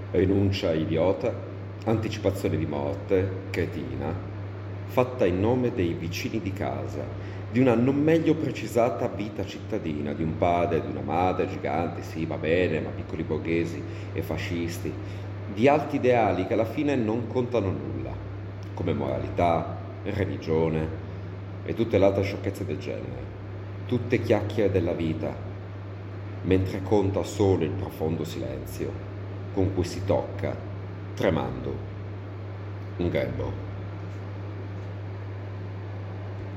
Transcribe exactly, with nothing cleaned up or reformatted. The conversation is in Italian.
Rinuncia idiota, anticipazione di morte, cretina, fatta in nome dei vicini di casa, di una non meglio precisata vita cittadina, di un padre, di una madre, giganti, sì, va bene, ma piccoli borghesi e fascisti, di alti ideali che alla fine non contano nulla, come moralità, religione e tutte le altre sciocchezze del genere, tutte chiacchiere della vita, mentre conta solo il profondo silenzio con cui si tocca, tremando, un grembo.